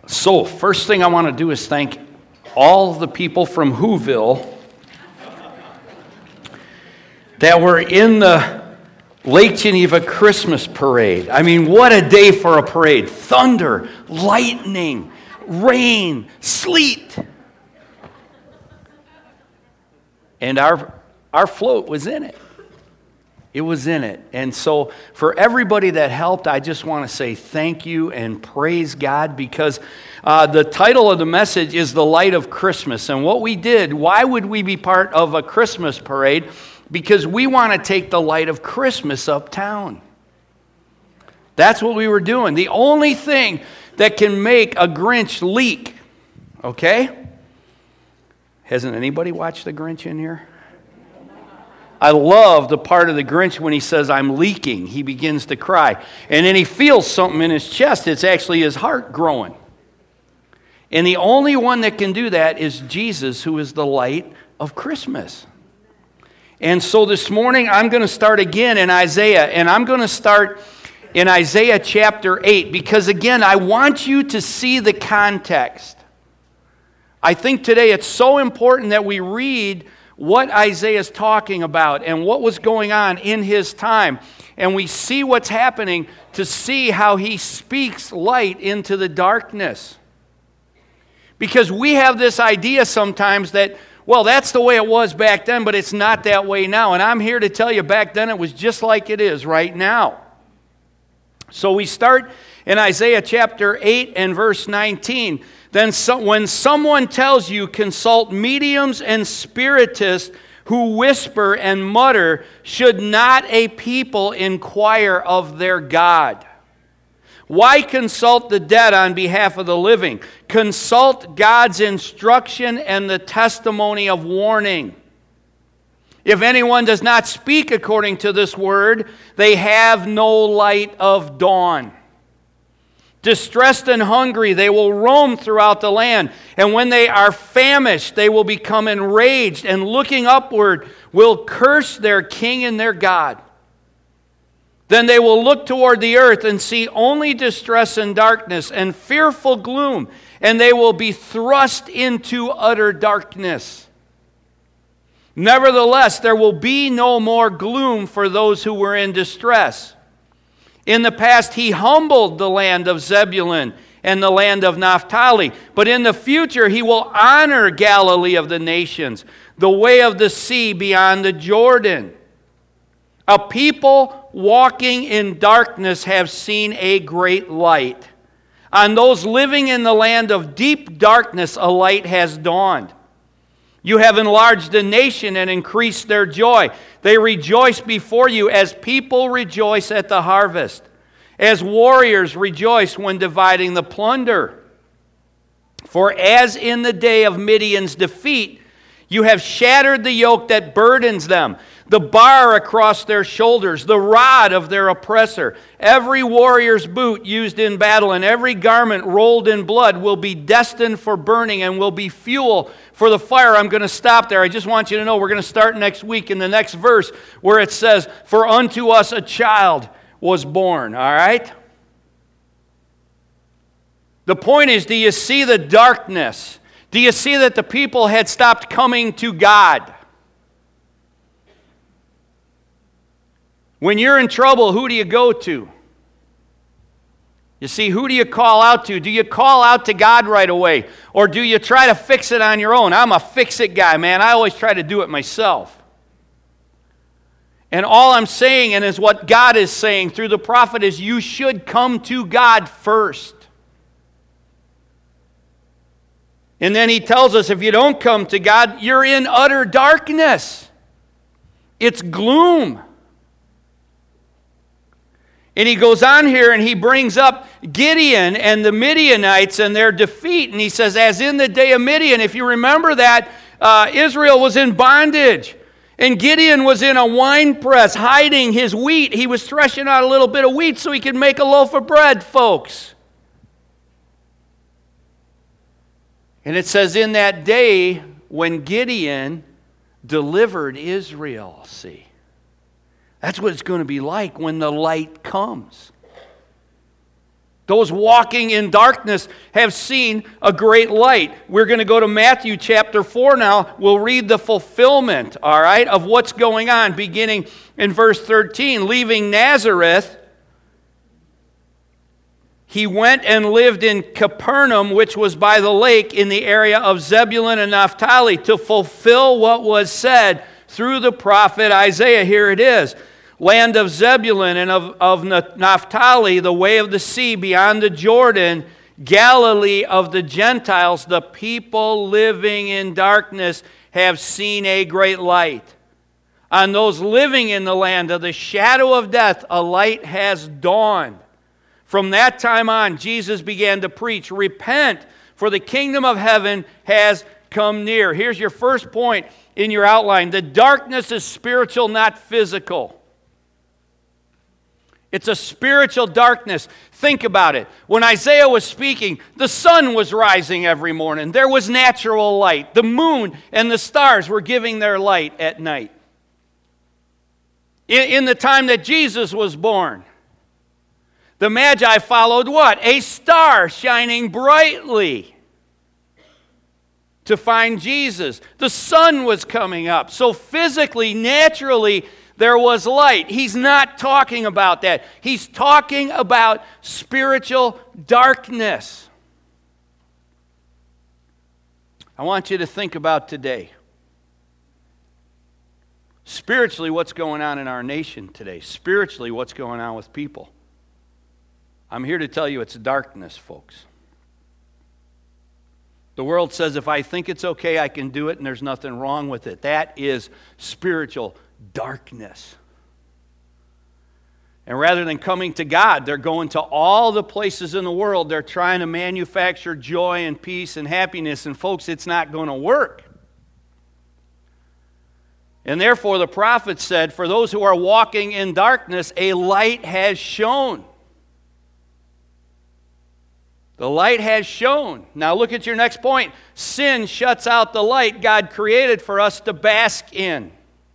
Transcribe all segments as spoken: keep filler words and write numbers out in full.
So, first thing I want to do is thank all the people from Whoville that were in the Lake Geneva Christmas parade. I mean, what a day for a parade. Thunder, lightning, rain, sleet. And our, our float was in it. It was in it. And so for everybody that helped, I just want to say thank you and praise God, because uh, the title of the message is The Light of Christmas. And what we did, why would we be part of a Christmas parade? Because we want to take the light of Christmas uptown. That's what we were doing. The only thing that can make a Grinch leak, okay? Hasn't anybody watched The Grinch in here? I love the part of the Grinch when he says, I'm leaking. He begins to cry. And then he feels something in his chest. It's actually his heart growing. And the only one that can do that is Jesus, who is the light of Christmas. And so this morning, I'm going to start again in Isaiah. And I'm going to start in Isaiah chapter eight. Because again, I want you to see the context. I think today it's so important that we read what Isaiah is talking about and what was going on in his time. And we see what's happening to see how he speaks light into the darkness. Because we have this idea sometimes that, well, that's the way it was back then, but it's not that way now. And I'm here to tell you, back then it was just like it is right now. So we start in Isaiah chapter eight and verse nineteen. Then so, when someone tells you, consult mediums and spiritists who whisper and mutter, should not a people inquire of their God? Why consult the dead on behalf of the living? Consult God's instruction and the testimony of warning. If anyone does not speak according to this word, they have no light of dawn. Distressed and hungry, they will roam throughout the land. And when they are famished, they will become enraged, and looking upward will curse their king and their God. Then they will look toward the earth and see only distress and darkness and fearful gloom, and they will be thrust into utter darkness. Nevertheless, there will be no more gloom for those who were in distress. In the past, he humbled the land of Zebulun and the land of Naphtali. But in the future, he will honor Galilee of the nations, the way of the sea beyond the Jordan. A people walking in darkness have seen a great light. On those living in the land of deep darkness, a light has dawned. You have enlarged the nation and increased their joy. They rejoice before you as people rejoice at the harvest, as warriors rejoice when dividing the plunder. For as in the day of Midian's defeat, you have shattered the yoke that burdens them, the bar across their shoulders, the rod of their oppressor. Every warrior's boot used in battle and every garment rolled in blood will be destined for burning and will be fuel for the fire. I'm going to stop there. I just want you to know we're going to start next week in the next verse where it says, for unto us a child was born. All right? The point is, do you see the darkness? Do you see that the people had stopped coming to God? When you're in trouble, who do you go to? You see, who do you call out to? Do you call out to God right away? Or do you try to fix it on your own? I'm a fix-it guy, man. I always try to do it myself. And all I'm saying, and is what God is saying through the prophet, is you should come to God first. And then he tells us, if you don't come to God, you're in utter darkness. It's gloom. And he goes on here and he brings up Gideon and the Midianites and their defeat. And he says, as in the day of Midian, if you remember that, uh, Israel was in bondage. And Gideon was in a wine press hiding his wheat. He was threshing out a little bit of wheat so he could make a loaf of bread, folks. And it says, in that day when Gideon delivered Israel, see. That's what it's going to be like when the light comes. Those walking in darkness have seen a great light. We're going to go to Matthew chapter four now. We'll read the fulfillment, all right, of what's going on, beginning in verse thirteen. Leaving Nazareth, he went and lived in Capernaum, which was by the lake in the area of Zebulun and Naphtali, to fulfill what was said through the prophet Isaiah. Here it is. Land of Zebulun and of, of Naphtali, the way of the sea beyond the Jordan, Galilee of the Gentiles, the people living in darkness have seen a great light. On those living in the land of the shadow of death, a light has dawned. From that time on, Jesus began to preach, repent, for the kingdom of heaven has come near. Here's your first point in your outline. The darkness is spiritual, not physical. It's a spiritual darkness. Think about it. When Isaiah was speaking, the sun was rising every morning. There was natural light. The moon and the stars were giving their light at night. In, in the time that Jesus was born, the Magi followed what? A star shining brightly to find Jesus. The sun was coming up. So physically, naturally, there was light. He's not talking about that. He's talking about spiritual darkness. I want you to think about today. Spiritually, what's going on in our nation today? Spiritually, what's going on with people? I'm here to tell you it's darkness, folks. The world says if I think it's okay, I can do it and there's nothing wrong with it. That is spiritual darkness. And rather than coming to God, they're going to all the places in the world. They're trying to manufacture joy and peace and happiness. And folks, it's not going to work. And therefore the prophet said, for those who are walking in darkness, a light has shone. The light has shone. Now look at your next point. Sin shuts out the light God created for us to bask in.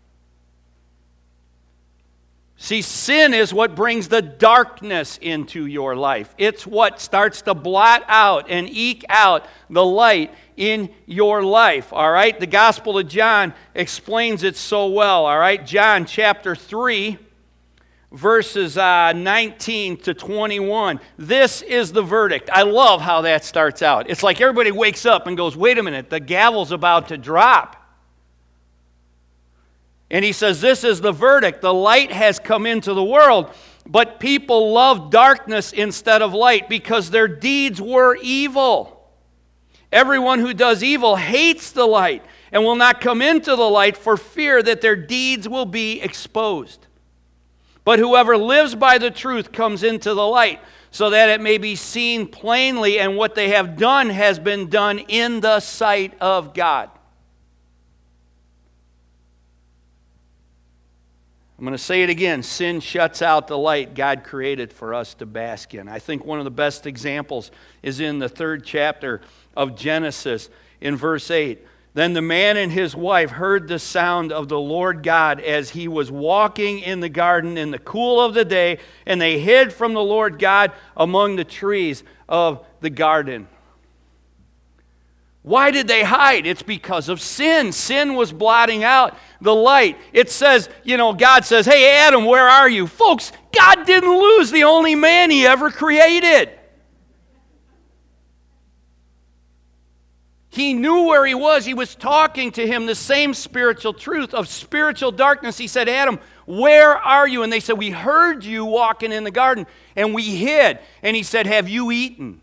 See, sin is what brings the darkness into your life. It's what starts to blot out and eke out the light in your life, all right? The Gospel of John explains it so well, all right? John chapter three, verses uh, nineteen to twenty-one. This is the verdict. I love how that starts out. It's like everybody wakes up and goes, wait a minute, the gavel's about to drop. And he says, this is the verdict. The light has come into the world, but people love darkness instead of light because their deeds were evil. Everyone who does evil hates the light and will not come into the light for fear that their deeds will be exposed. But whoever lives by the truth comes into the light, so that it may be seen plainly, and what they have done has been done in the sight of God. I'm going to say it again. Sin shuts out the light God created for us to bask in. I think one of the best examples is in the third chapter of Genesis in verse eight. Then the man and his wife heard the sound of the Lord God as he was walking in the garden in the cool of the day, and they hid from the Lord God among the trees of the garden. Why did they hide? It's because of sin. Sin was blotting out the light. It says, you know, God says, hey, Adam, where are you? Folks, God didn't lose the only man he ever created. He knew where he was. He was talking to him the same spiritual truth of spiritual darkness. He said, Adam, where are you? And they said, we heard you walking in the garden, and we hid. And he said, have you eaten?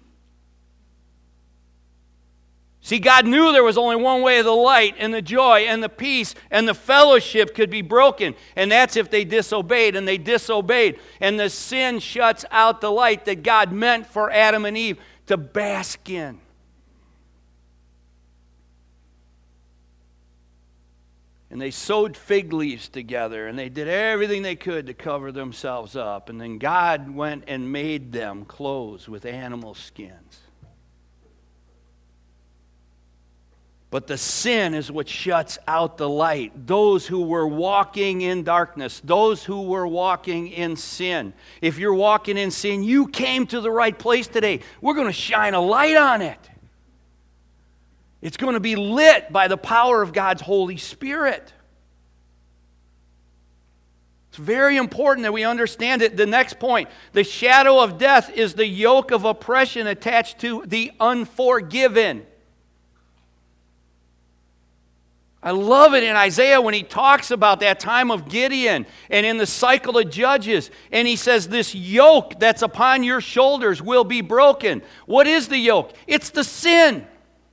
See, God knew there was only one way the light and the joy and the peace and the fellowship could be broken, and that's if they disobeyed, and they disobeyed. And the sin shuts out the light that God meant for Adam and Eve to bask in. And they sewed fig leaves together, and they did everything they could to cover themselves up. And then God went and made them clothes with animal skins. But the sin is what shuts out the light. Those who were walking in darkness, those who were walking in sin. If you're walking in sin, you came to the right place today. We're going to shine a light on it. It's going to be lit by the power of God's Holy Spirit. It's very important that we understand it. The next point, the shadow of death is the yoke of oppression attached to the unforgiven. I love it in Isaiah when he talks about that time of Gideon and in the cycle of Judges. And he says, this yoke that's upon your shoulders will be broken. What is the yoke? It's the sin.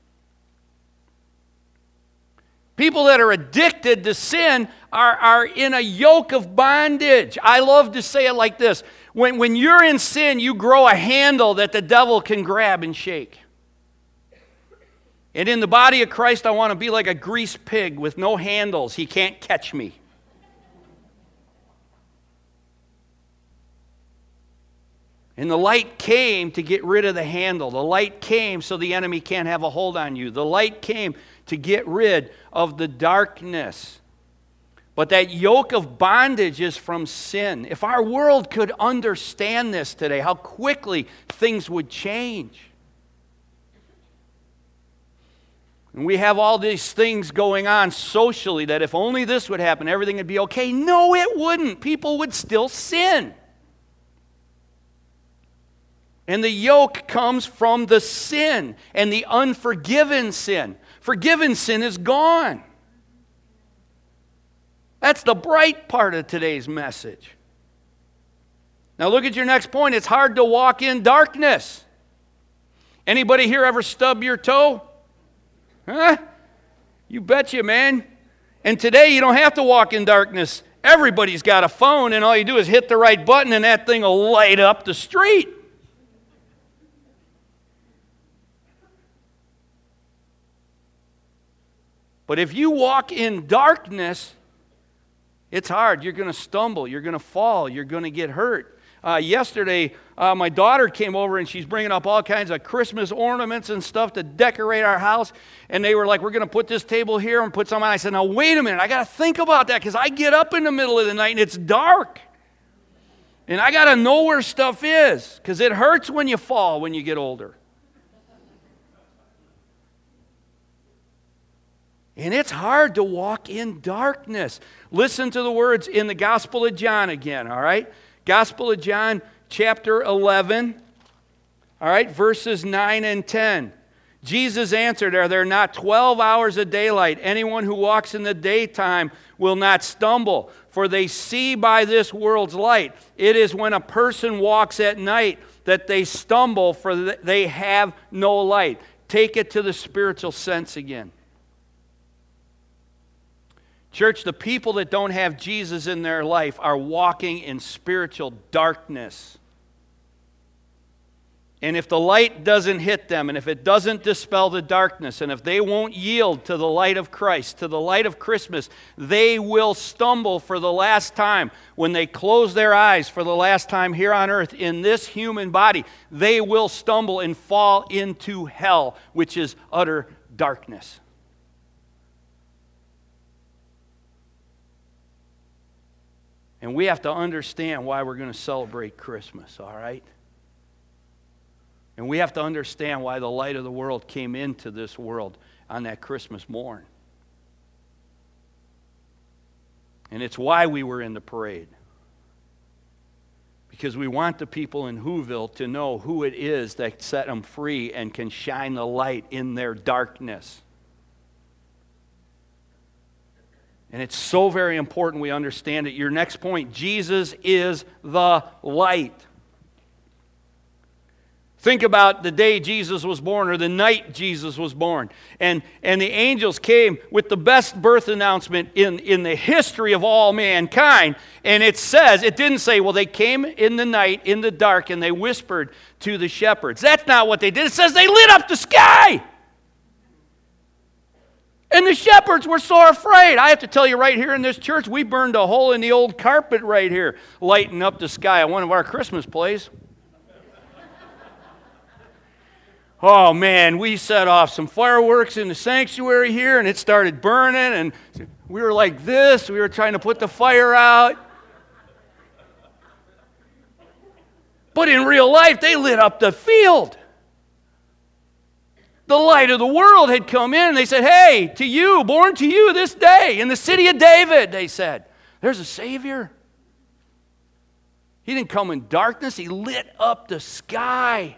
People that are addicted to sin are, are in a yoke of bondage. I love to say it like this. When, when you're in sin, you grow a handle that the devil can grab and shake. And in the body of Christ, I want to be like a greased pig with no handles. He can't catch me. And the light came to get rid of the handle. The light came so the enemy can't have a hold on you. The light came to get rid of the darkness. But that yoke of bondage is from sin. If our world could understand this today, how quickly things would change. And we have all these things going on socially that if only this would happen, everything would be okay. No, it wouldn't. People would still sin. And the yoke comes from the sin and the unforgiven sin. Forgiven sin is gone. That's the bright part of today's message. Now look at your next point. It's hard to walk in darkness. Anybody here ever stub your toe? Huh? You betcha, man. And today you don't have to walk in darkness. Everybody's got a phone, and all you do is hit the right button, and that thing will light up the street. But if you walk in darkness, it's hard. You're going to stumble. You're going to fall. You're going to get hurt. Uh, yesterday, uh, my daughter came over and she's bringing up all kinds of Christmas ornaments and stuff to decorate our house. And they were like, we're going to put this table here and put some on. I said, now wait a minute. I got to think about that because I get up in the middle of the night and it's dark. And I got to know where stuff is because it hurts when you fall when you get older. And it's hard to walk in darkness. Listen to the words in the Gospel of John again, all right? Gospel of John, chapter eleven, all right, verses nine and ten. Jesus answered, are there not twelve hours of daylight? Anyone who walks in the daytime will not stumble, for they see by this world's light. It is when a person walks at night that they stumble, for they have no light. Take it to the spiritual sense again. Church, the people that don't have Jesus in their life are walking in spiritual darkness. And if the light doesn't hit them, and if it doesn't dispel the darkness, and if they won't yield to the light of Christ, to the light of Christmas, they will stumble for the last time. When they close their eyes for the last time here on earth in this human body, they will stumble and fall into hell, which is utter darkness. And we have to understand why we're going to celebrate Christmas, all right? And we have to understand why the light of the world came into this world on that Christmas morn. And it's why we were in the parade. Because we want the people in Whoville to know who it is that set them free and can shine the light in their darkness. And it's so very important we understand it. Your next point, Jesus is the light. Think about the day Jesus was born or the night Jesus was born. And, and the angels came with the best birth announcement in, in the history of all mankind. And it says, it didn't say, well, they came in the night, in the dark, and they whispered to the shepherds. That's not what they did. It says they lit up the sky. And the shepherds were so afraid. I have to tell you right here in this church, we burned a hole in the old carpet right here, lighting up the sky at one of our Christmas plays. Oh man, we set off some fireworks in the sanctuary here and it started burning and we were like this. We were trying to put the fire out. But in real life, they lit up the field. The light of the world had come in and they said, hey, to you, born to you this day in the city of David, they said, there's a Savior. He didn't come in darkness. He lit up the sky.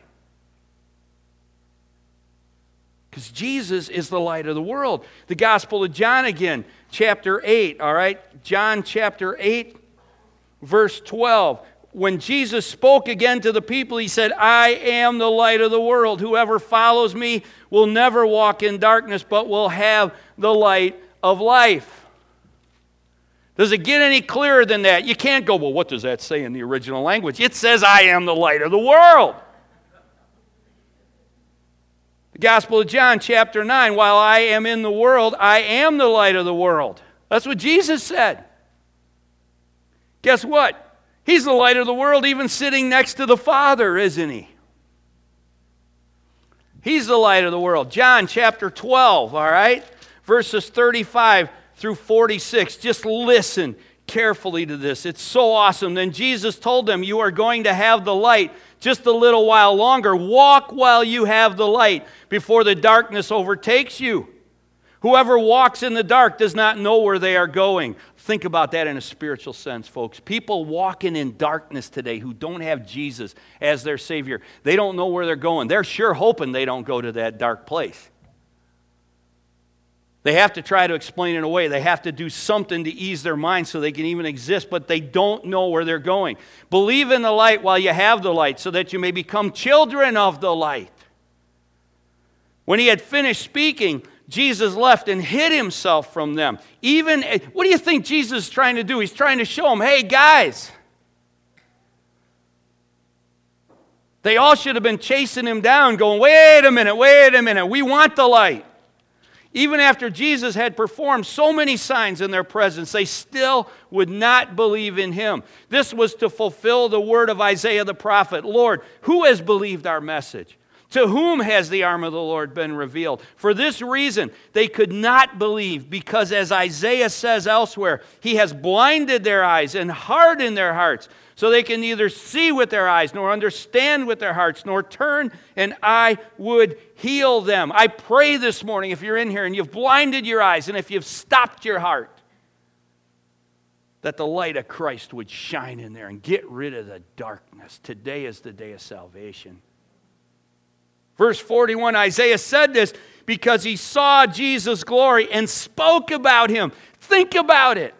Because Jesus is the light of the world. The Gospel of John again, chapter eight, all right? John chapter eight, verse twelve. When Jesus spoke again to the people, he said, I am the light of the world. Whoever follows me will never walk in darkness, but will have the light of life. Does it get any clearer than that? You can't go, well, what does that say in the original language? It says, I am the light of the world. The Gospel of John, chapter nine, while I am in the world, I am the light of the world. That's what Jesus said. Guess what? He's the light of the world, even sitting next to the Father, isn't he? He's the light of the world. John chapter twelve, all right? Verses thirty-five through forty-six. Just listen carefully to this. It's so awesome. Then Jesus told them, you are going to have the light just a little while longer. Walk while you have the light before the darkness overtakes you. Whoever walks in the dark does not know where they are going. Think about that in a spiritual sense, folks. People walking in darkness today who don't have Jesus as their Savior, they don't know where they're going. They're sure hoping they don't go to that dark place. They have to try to explain it away. They have to do something to ease their mind so they can even exist, but they don't know where they're going. Believe in the light while you have the light so that you may become children of the light. When he had finished speaking, Jesus left and hid himself from them. Even, what do you think Jesus is trying to do? He's trying to show them, hey guys, they all should have been chasing him down, going, wait a minute, wait a minute, we want the light. Even after Jesus had performed so many signs in their presence, they still would not believe in him. This was to fulfill the word of Isaiah the prophet. Lord, who has believed our message? To whom has the arm of the Lord been revealed? For this reason, they could not believe, because as Isaiah says elsewhere, he has blinded their eyes and hardened their hearts, so they can neither see with their eyes, nor understand with their hearts, nor turn, and I would heal them. I pray this morning, if you're in here and you've blinded your eyes, and if you've stopped your heart, that the light of Christ would shine in there and get rid of the darkness. Today is the day of salvation. Verse forty-one, Isaiah said this because he saw Jesus' glory and spoke about him. Think about it.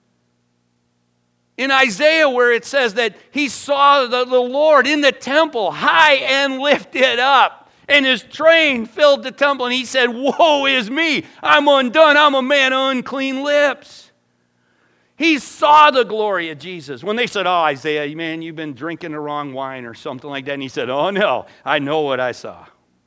In Isaiah, where it says that he saw the, the Lord in the temple, high and lifted up, and his train filled the temple, and he said, woe is me, I'm undone, I'm a man of unclean lips. He saw the glory of Jesus. When they said, oh, Isaiah, man, you've been drinking the wrong wine or something like that. And he said, oh, no, I know what I saw.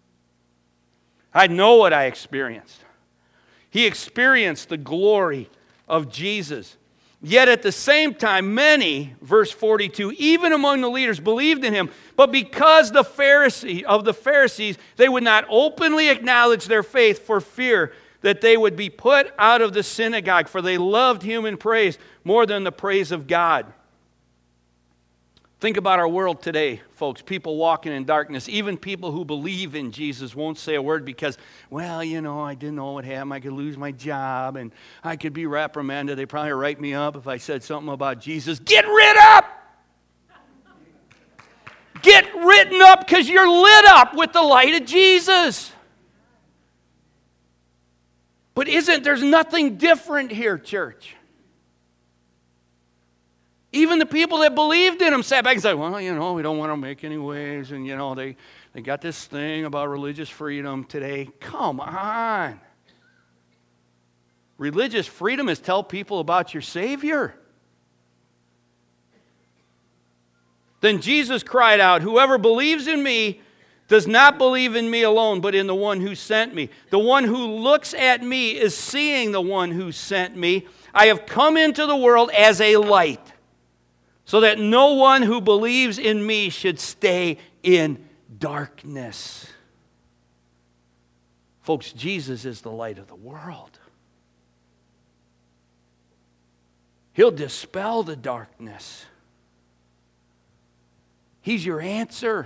I know what I experienced. He experienced the glory of Jesus. Yet at the same time, many, verse forty-two, even among the leaders believed in him. But because the Pharisee, of the Pharisees, they would not openly acknowledge their faith for fear that they would be put out of the synagogue, for they loved human praise more than the praise of God. Think about our world today, folks. People walking in darkness, even people who believe in Jesus won't say a word because, well, you know, I didn't know what happened. I could lose my job and I could be reprimanded. They'd probably write me up if I said something about Jesus. Get rid up! Get written up because you're lit up with the light of Jesus. But isn't, there's nothing different here, church. Even the people that believed in him sat back and said, well, you know, we don't want to make any waves. And, you know, they, they got this thing about religious freedom today. Come on. Religious freedom is tell people about your Savior. Then Jesus cried out, whoever believes in me does not believe in me alone, but in the one who sent me. The one who looks at me is seeing the one who sent me. I have come into the world as a light, so that no one who believes in me should stay in darkness. Folks, Jesus is the light of the world. He'll dispel the darkness. He's your answer.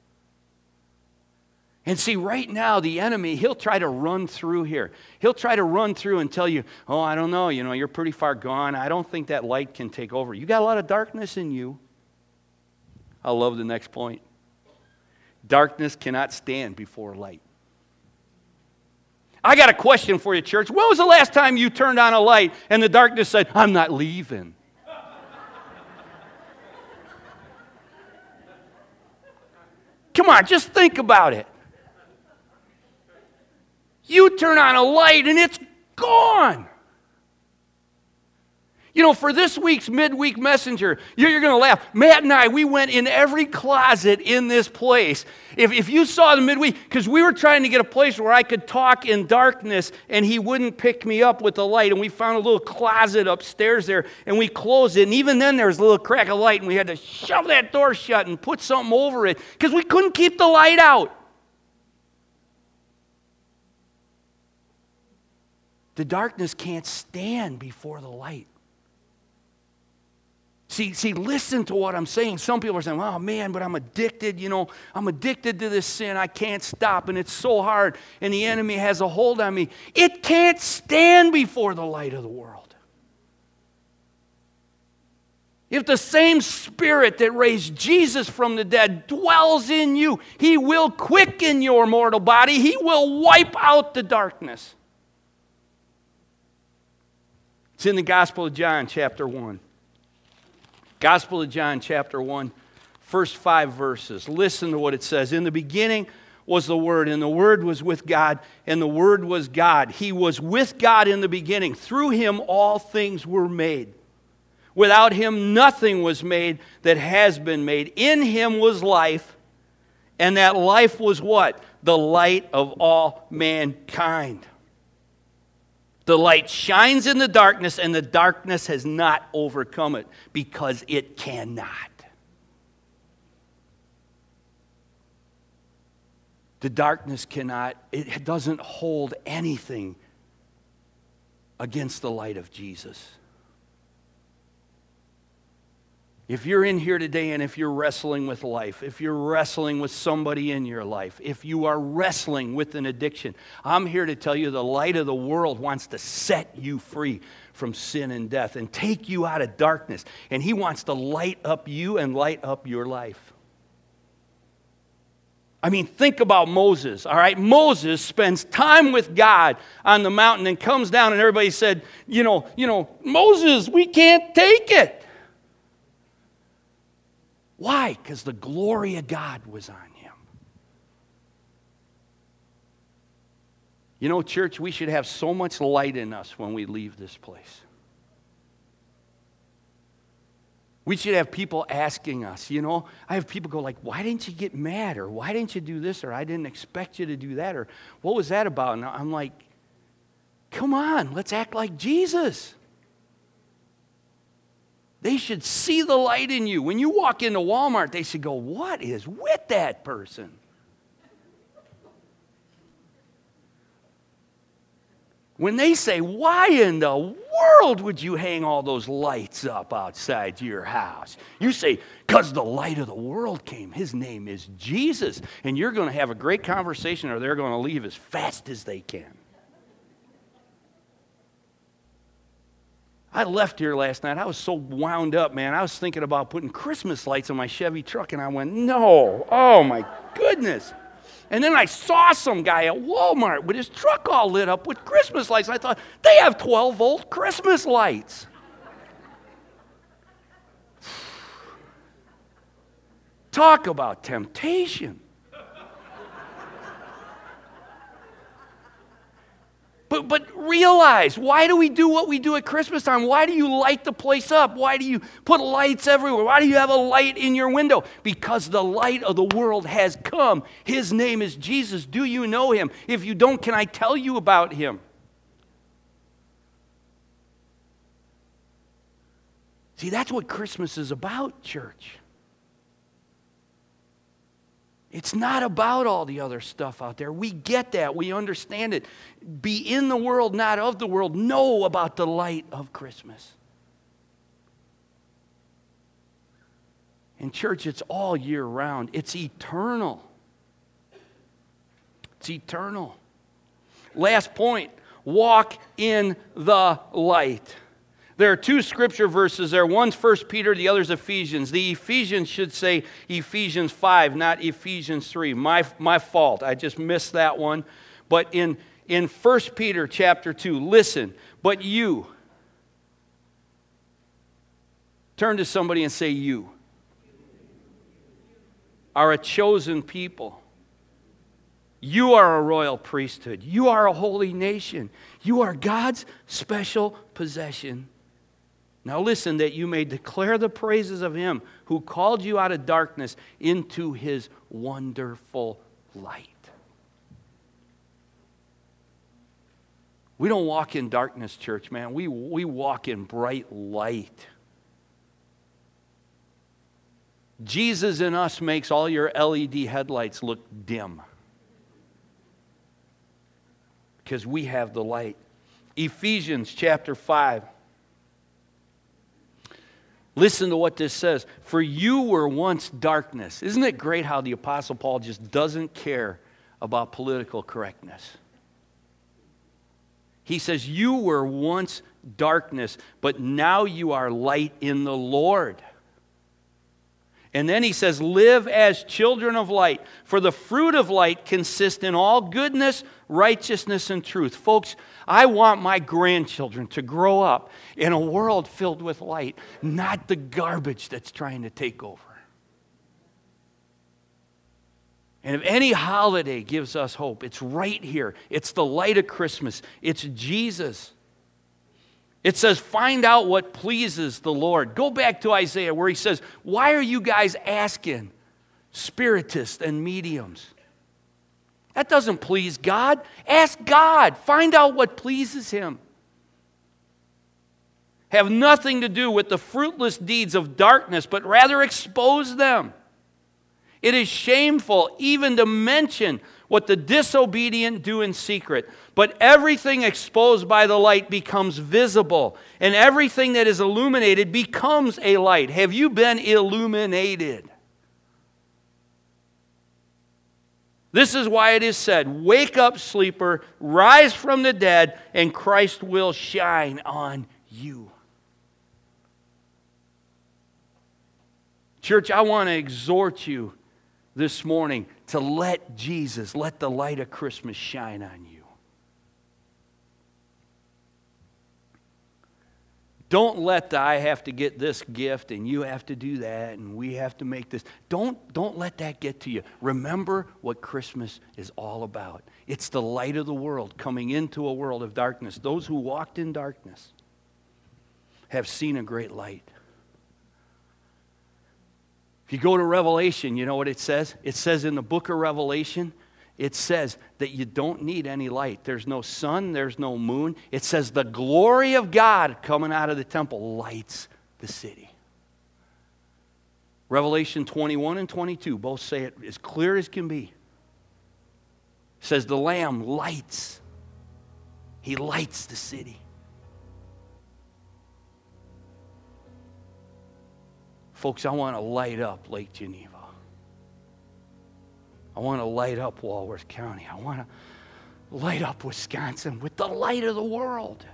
And see, right now, the enemy, he'll try to run through here. He'll try to run through and tell you, oh, I don't know, you know, you're pretty far gone. I don't think that light can take over. You got a lot of darkness in you. I love the next point. Darkness cannot stand before light. I got a question for you, church. When was the last time you turned on a light and the darkness said, I'm not leaving? Come on, just think about it. You turn on a light and it's gone. You know, for this week's midweek messenger, you're, you're going to laugh. Matt and I, we went in every closet in this place. If, if you saw the midweek, because we were trying to get a place where I could talk in darkness and he wouldn't pick me up with the light. And we found a little closet upstairs there and we closed it. And even then there was a little crack of light and we had to shove that door shut and put something over it because we couldn't keep the light out. The darkness can't stand before the light. See, see, listen to what I'm saying. Some people are saying, oh man, but I'm addicted, you know, I'm addicted to this sin. I can't stop and it's so hard and the enemy has a hold on me. It can't stand before the light of the world. If the same Spirit that raised Jesus from the dead dwells in you, He will quicken your mortal body. He will wipe out the darkness. It's in the Gospel of John, chapter one. Gospel of John, chapter one, first five verses. Listen to what it says. In the beginning was the Word, and the Word was with God, and the Word was God. He was with God in the beginning. Through Him all things were made. Without Him nothing was made that has been made. In Him was life, and that life was what? The light of all mankind. The light shines in the darkness, and the darkness has not overcome it because it cannot. The darkness cannot, it doesn't hold anything against the light of Jesus. If you're in here today and if you're wrestling with life, if you're wrestling with somebody in your life, if you are wrestling with an addiction, I'm here to tell you the light of the world wants to set you free from sin and death and take you out of darkness. And He wants to light up you and light up your life. I mean, think about Moses, all right? Moses spends time with God on the mountain and comes down and everybody said, you know, you know, Moses, we can't take it. Why? Because the glory of God was on him. You know, church, we should have so much light in us when we leave this place. We should have people asking us, you know, I have people go like, why didn't you get mad? Or why didn't you do this? Or I didn't expect you to do that. Or what was that about? And I'm like, come on, let's act like Jesus. They should see the light in you. When you walk into Walmart, they should go, what is with that person? When they say, why in the world would you hang all those lights up outside your house? You say, because the light of the world came. His name is Jesus. And you're going to have a great conversation or they're going to leave as fast as they can. I left here last night. I was so wound up, man. I was thinking about putting Christmas lights on my Chevy truck, and I went, no. Oh, my goodness. And then I saw some guy at Walmart with his truck all lit up with Christmas lights. I thought, they have twelve-volt Christmas lights. Talk about temptation. But, but realize, why do we do what we do at Christmas time? Why do you light the place up? Why do you put lights everywhere? Why do you have a light in your window? Because the light of the world has come. His name is Jesus. Do you know Him? If you don't, can I tell you about Him? See, that's what Christmas is about, church. It's not about all the other stuff out there. We get that. We understand it. Be in the world, not of the world. Know about the light of Christmas. In church, it's all year round. It's eternal. It's eternal. Last point, walk in the light. There are two scripture verses there. One's First Peter, the other's Ephesians. The Ephesians should say Ephesians five, not Ephesians three. My, my fault. I just missed that one. But in, in First Peter chapter two, listen, but you. Turn to somebody and say you. Are a chosen people. You are a royal priesthood. You are a holy nation. You are God's special possession. Now listen, that you may declare the praises of Him who called you out of darkness into His wonderful light. We don't walk in darkness, church, man. We, we walk in bright light. Jesus in us makes all your L E D headlights look dim. Because we have the light. Ephesians chapter five. Listen to what this says. For you were once darkness. Isn't it great how the Apostle Paul just doesn't care about political correctness? He says, you were once darkness, but now you are light in the Lord. And then he says, live as children of light, for the fruit of light consists in all goodness, righteousness, and truth. Folks, I want my grandchildren to grow up in a world filled with light, not the garbage that's trying to take over. And if any holiday gives us hope, it's right here. It's the light of Christmas. It's Jesus. It says, find out what pleases the Lord. Go back to Isaiah where he says, why are you guys asking spiritists and mediums? That doesn't please God. Ask God. Find out what pleases Him. Have nothing to do with the fruitless deeds of darkness, but rather expose them. It is shameful even to mention what the disobedient do in secret. But everything exposed by the light becomes visible, and everything that is illuminated becomes a light. Have you been illuminated? This is why it is said, wake up, sleeper, rise from the dead, and Christ will shine on you. Church, I want to exhort you this morning to let Jesus, let the light of Christmas shine on you. Don't let the I have to get this gift and you have to do that and we have to make this. Don't, don't let that get to you. Remember what Christmas is all about. It's the light of the world coming into a world of darkness. Those who walked in darkness have seen a great light. If you go to Revelation, you know what it says? It says in the book of Revelation, it says that you don't need any light. There's no sun, there's no moon. It says the glory of God coming out of the temple lights the city. Revelation twenty-one and twenty-two both say it as clear as can be. It says the Lamb lights. He lights the city. Folks, I want to light up Lake Geneva. I want to light up Walworth County. I want to light up Wisconsin with the light of the world.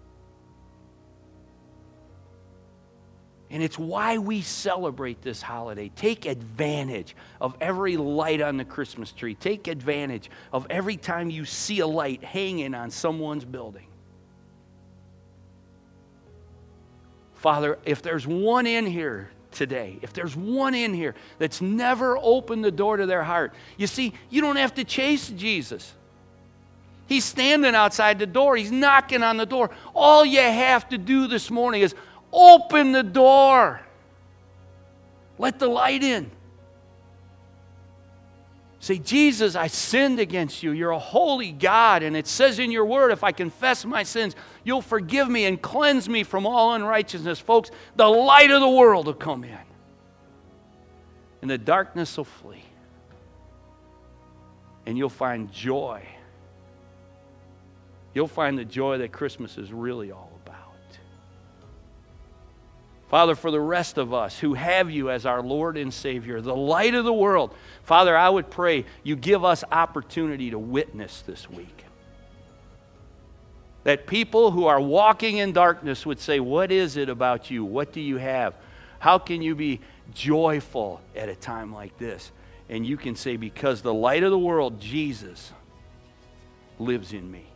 And it's why we celebrate this holiday. Take advantage of every light on the Christmas tree. Take advantage of every time you see a light hanging on someone's building. Father, if there's one in here today, if there's one in here that's never opened the door to their heart, you see, you don't have to chase Jesus. He's standing outside the door. He's knocking on the door. All you have to do this morning is open the door. Let the light in. Say, Jesus, I sinned against you. You're a holy God, and it says in your word, if I confess my sins, you'll forgive me and cleanse me from all unrighteousness. Folks, the light of the world will come in, and the darkness will flee. and you'll find joy. You'll find the joy that Christmas is really all about. Father, for the rest of us who have you as our Lord and Savior, the light of the world, Father, I would pray you give us opportunity to witness this week. That people who are walking in darkness would say, what is it about you? What do you have? How can you be joyful at a time like this? And you can say, because the light of the world, Jesus, lives in me.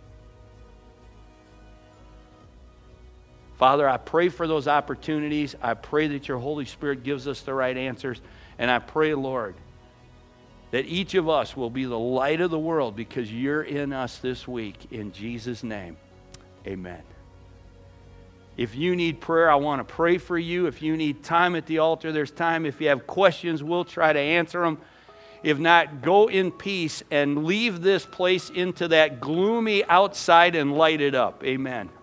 Father, I pray for those opportunities. I pray that your Holy Spirit gives us the right answers. And I pray, Lord, that each of us will be the light of the world because you're in us this week. In Jesus' name, amen. If you need prayer, I want to pray for you. If you need time at the altar, there's time. If you have questions, we'll try to answer them. If not, go in peace and leave this place into that gloomy outside and light it up. Amen.